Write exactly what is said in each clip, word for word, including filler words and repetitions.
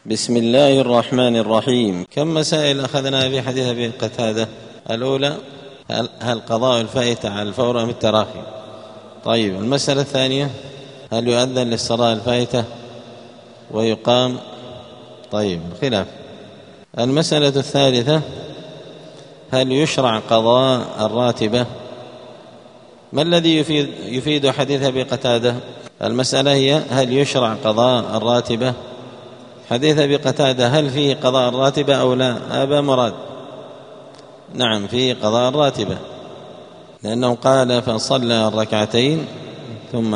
بسم الله الرحمن الرحيم. كم مسائل أخذنا في حديث أبي قتادة؟ الأولى هل, هل قضاء الفائتة على الفور أم التراخي؟ طيب، المسألة الثانية هل يؤذن للصلاة الفائتة ويقام؟ طيب، خلاف. المسألة الثالثة هل يشرع قضاء الراتبة؟ ما الذي يفيد, يفيد حديث أبي قتادة؟ المسألة هي هل يشرع قضاء الراتبة؟ حديث أبي قتادة هل فيه قضاء الراتبة أو لا؟ أبا مراد نعم، فيه قضاء الراتبة، لأنه قال فصلى الركعتين ثم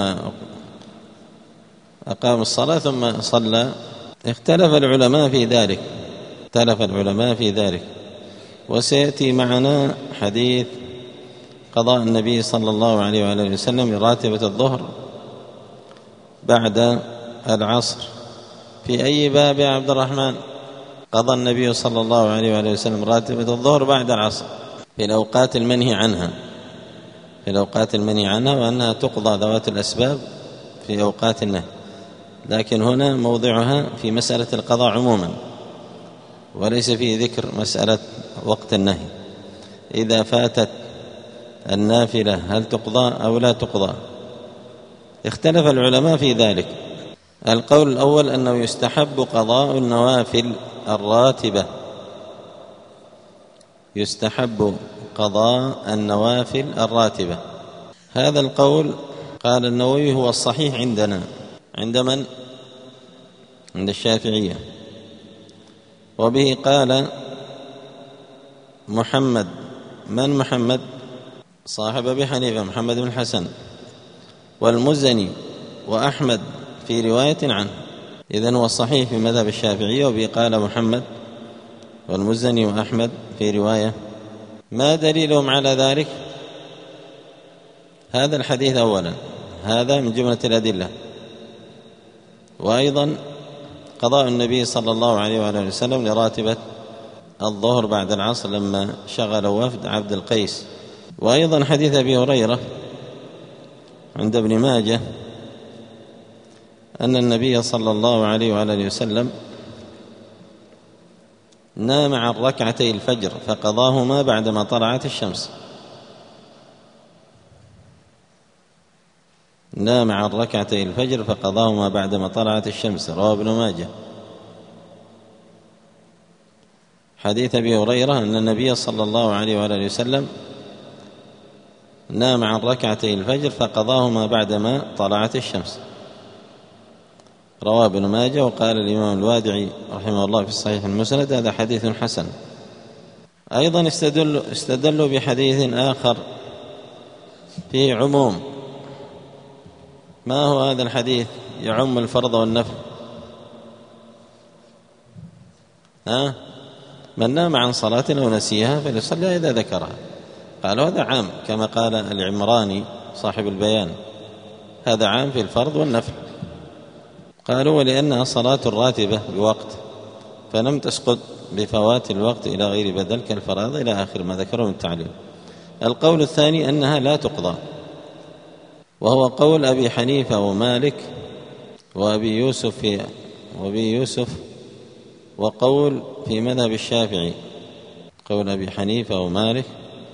أقام الصلاة ثم صلى. اختلف العلماء في ذلك اختلف العلماء في ذلك وسيأتي معنا حديث قضاء النبي صلى الله عليه وآله وسلم لراتبة الظهر بعد العصر. في أي باب يا عبد الرحمن قضى النبي صلى الله عليه وآله وسلم راتبة الظهر بعد العصر؟ في الأوقات المنهي عنها في الأوقات المنهي عنها وأنها تقضى ذوات الأسباب في أوقات النهي، لكن هنا موضعها في مسألة القضاء عموما، وليس فيه ذكر مسألة وقت النهي. إذا فاتت النافلة هل تقضى أو لا تقضى؟ اختلف العلماء في ذلك. القول الأول أنه يستحب قضاء النوافل الراتبة يستحب قضاء النوافل الراتبة هذا القول قال النووي هو الصحيح عندنا. عند من؟ عند الشافعية. وبه قال محمد من محمد صاحب أبي حنيفة محمد بن الحسن والمزني وأحمد في رواية عنه. إذن هو الصحيح في مذهب الشافعية. وبه قال محمد والمزني وأحمد في رواية. ما دليلهم على ذلك؟ هذا الحديث أولا، هذا من جملة الأدلة. وأيضا قضاء النبي صلى الله عليه وآله وسلم لراتبة الظهر بعد العصر لما شغل وفد عبد القيس. وأيضا حديث أبي هريرة عند ابن ماجه أن النبي صلى الله عليه وآله وسلم نام عن ركعتي الفجر فقضاهما بعدما طلعت الشمس. نام عن ركعتي الفجر فقضاهما بعدما طلعت الشمس، رواه ابن ماجه. حديث أبي هريرة أن النبي صلى الله عليه وآله وسلم نام عن ركعتي الفجر فقضاهما بعدما طلعت الشمس، رواه ابن ماجه. وقال الإمام الوادعي رحمه الله في الصحيح المسند هذا حديث حسن. أيضا استدلوا, استدلوا بحديث آخر فيه عموم. ما هو هذا الحديث؟ يعم الفرض والنفل. ها؟ من نام عن صلاة أو نسيها فليصلي إذا ذكرها. قالوا هذا عام كما قال العمراني صاحب البيان، هذا عام في الفرض والنفل. قالوا ولأنها صلاة راتبة بوقت فلم تسقط بفوات الوقت إلى غير بدل كالفرائض إلى آخر ما ذكره من التعليل. القول الثاني أنها لا تقضى، وهو قول أبي حنيفة ومالك وأبي يوسف في وأبي يوسف وقول في مذهب الشافعي. قول أبي حنيفة ومالك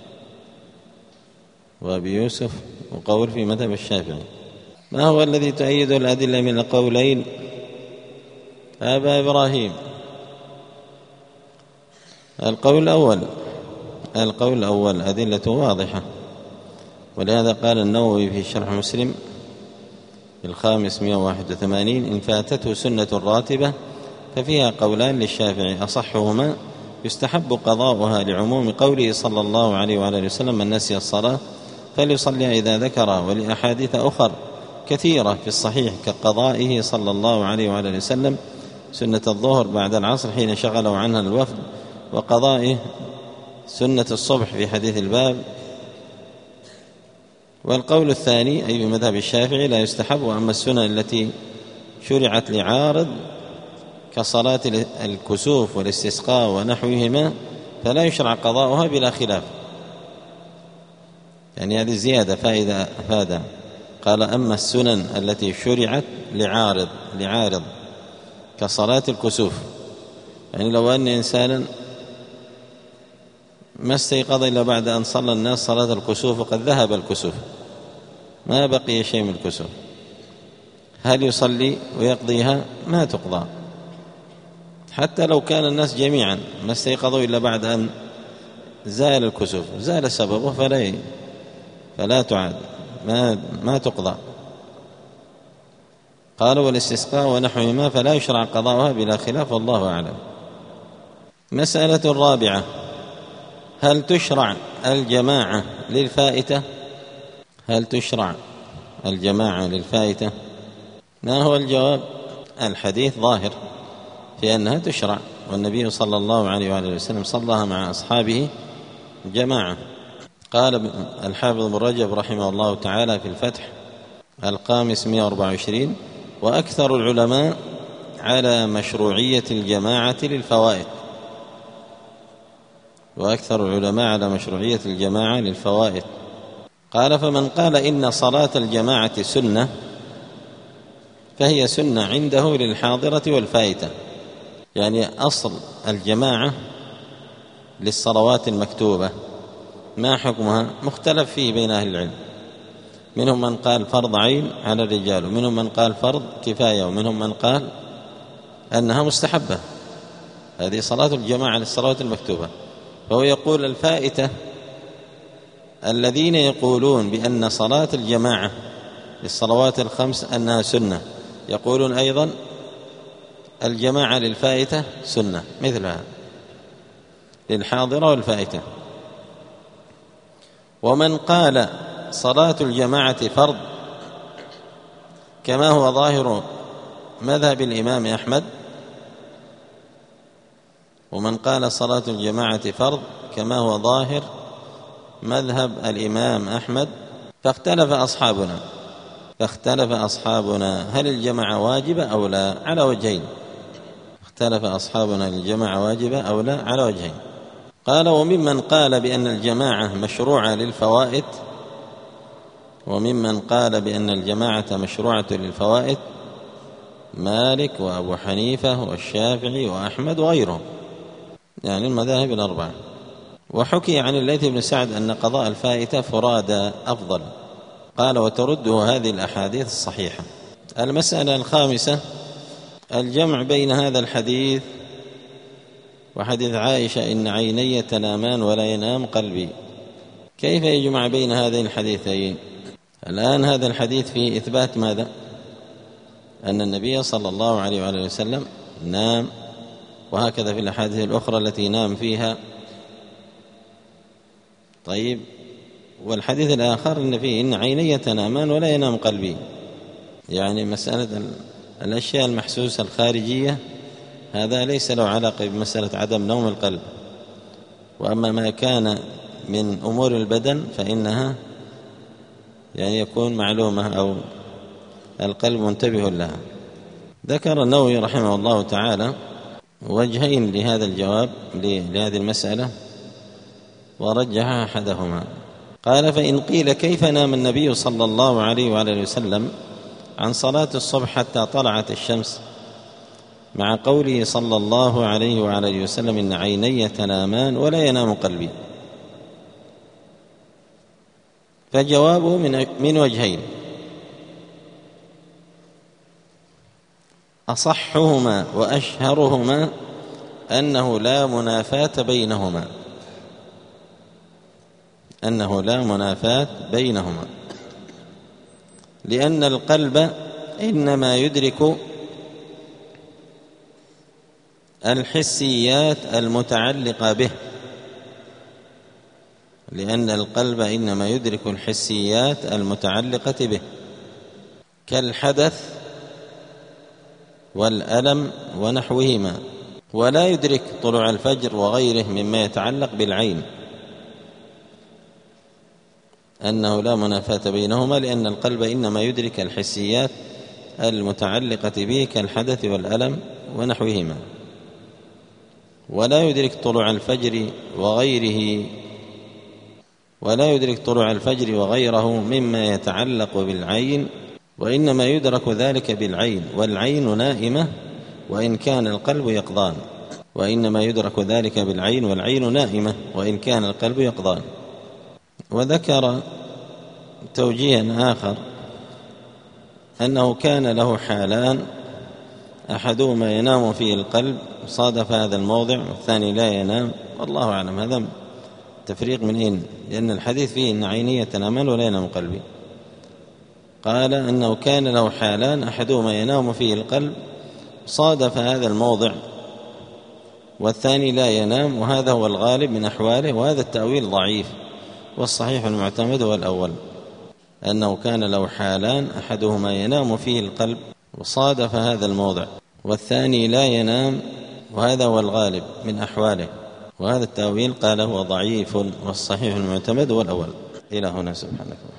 وأبي يوسف وقول في مذهب الشافعي. ما هو الذي تؤيد الأدلة من القولين أبا إبراهيم؟ القول الأول القول الأول أدلة واضحة، ولهذا قال النووي في شرح مسلم الخامس مئة وواحد وثمانين إن فاتته سنة راتبة ففيها قولان للشافعي أصحهما يستحب قضاؤها لعموم قوله صلى الله عليه وآله وسلم من نسي الصلاة فليصلي إذا ذكر، ولأحاديث أخر كثيرة في الصحيح كقضائه صلى الله عليه وآله وسلم سنة الظهر بعد العصر حين شغلوا عنها الوفد، وقضائه سنة الصبح في حديث الباب. والقول الثاني أي بمذهب الشافعي لا يستحب، وأما السنن التي شرعت لعارض كصلاة الكسوف والاستسقاء ونحوهما فلا يشرع قضاؤها بلا خلاف. يعني هذه زيادة فائدة أفادها. قال أما السنن التي شرعت لعارض لعارض كصلاة الكسوف. يعني لو أن إنسانا ما استيقظ إلا بعد أن صلى الناس صلاة الكسوف وقد ذهب الكسوف، ما بقي شيء من الكسوف، هل يصلي ويقضيها؟ ما تقضى، حتى لو كان الناس جميعا ما استيقظوا إلا بعد أن زال الكسوف، زال سببه، فلا فلا تعاد، ما, ما تقضى. قالوا والاستسقاء ونحوهما فلا يشرع قضاؤها بلا خلاف، والله أعلم. مسألة الرابعة: هل تشرع الجماعة للفائتة؟ هل تشرع الجماعة للفائتة؟ ما هو الجواب؟ الحديث ظاهر في أنها تشرع، والنبي صلى الله عليه وآله وسلم صلىها مع أصحابه جماعة. قال الحافظ ابن رجب رحمه الله تعالى في الفتح القامس مئة وأربعة وعشرين: وأكثر العلماء على مشروعية الجماعة للفوائد. وأكثر العلماء على مشروعية الجماعة للفوائد. قال: فمن قال إن صلاة الجماعة سنة فهي سنة عنده للحاضرة والفائتة. يعني أصل الجماعة للصلوات المكتوبة ما حكمها؟ مختلف فيه بين أهل العلم، منهم من قال فرض عين على الرجال، ومنهم من قال فرض كفاية، ومنهم من قال أنها مستحبة. هذه صلاة الجماعة للصلوات المكتوبة. فهو يقول الفائتة الذين يقولون بأن صلاة الجماعة للصلوات الخمس أنها سنة، يقولون أيضا الجماعة للفائتة سنة مثلها للحاضرة والفائتة. ومن قال صلاة الجماعة فرض كما هو ظاهر مذهب الإمام أحمد، ومن قال صلاة الجماعة فرض كما هو ظاهر مذهب الإمام أحمد، فاختلف أصحابنا فاختلف أصحابنا هل الجماعة واجبة أو لا، على وجهين. اختلف أصحابنا الجماعة واجبة أو لا على وجهين. قال: وممن قال بأن الجماعة مشروعة للفوائد وممن قال بأن الجماعة مشروعة للفوائد مالك وأبو حنيفة والشافعي وأحمد وغيرهم، يعني المذاهب الأربعة. وحكي عن الليث بن سعد أن قضاء الفائتة فرادى أفضل. قال: وترده هذه الأحاديث الصحيحة. المسألة الخامسة: الجمع بين هذا الحديث وحديث عائشة إن عيني تنامان ولا ينام قلبي. كيف يجمع بين هذين الحديثين؟ الآن هذا الحديث فيه إثبات ماذا؟ أن النبي صلى الله عليه وآله وسلم نام، وهكذا في الأحاديث الأخرى التي نام فيها. طيب، والحديث الآخر إن فيه إن عيني تنامان ولا ينام قلبي، يعني مسألة الأشياء المحسوسة الخارجية هذا ليس له علاقة بمسألة عدم نوم القلب. وأما ما كان من أمور البدن فإنها يعني يكون معلومة أو القلب منتبه لها. ذكر النووي رحمه الله تعالى وجهين لهذا الجواب لهذه المسألة، ورجح أحدهما. قال: فإن قيل كيف نام النبي صلى الله عليه وآله وسلم عن صلاة الصبح حتى طلعت الشمس مع قوله صلى الله عليه وآله وسلم إن عيني تنامان ولا ينام قلبي؟ فجوابه من من وجهين: أصحهما وأشهرهما أنه لا منافاة بينهما أنه لا منافاة بينهما لأن القلب إنما يدرك الحسيات المتعلقة به لأن القلب إنما يدرك الحسيات المتعلقة به كالحدث والألم ونحوهما، ولا يدرك طلوع الفجر وغيره مما يتعلق بالعين. أنه لا منافاة بينهما لأن القلب إنما يدرك الحسيات المتعلقة به كالحدث والألم ونحوهما، ولا يدرك طلوع الفجر وغيره ولا يدرك طلوع الفجر وغيره مما يتعلق بالعين، وإنما يدرك ذلك بالعين، والعين نائمة وإن كان القلب يقظان، وإنما يدرك ذلك بالعين، والعين نائمة وإن كان القلب يقظان. وذكر توجيها آخر أنه كان له حالان، أحدهما ينام فيه القلب صادف هذا الموضع، والثاني لا ينام، والله أعلم هذا تفريق من إن، لأن الحديث فيه إن عينية تنامان ولا ينام قلبي. قال أنه كان له حالان، أحدهما ينام فيه القلب صادف هذا الموضع، والثاني لا ينام، وهذا هو الغالب من أحواله، وهذا التأويل ضعيف، والصحيح المعتمد هو الأول، أنه كان له حالان، أحدهما ينام فيه القلب وصادف هذا الموضع، والثاني لا ينام، وهذا هو الغالب من أحواله، وهذا التأويل قال هو ضعيف، والصحيح المعتمد هو الأول. إلى هنا، سبحانك.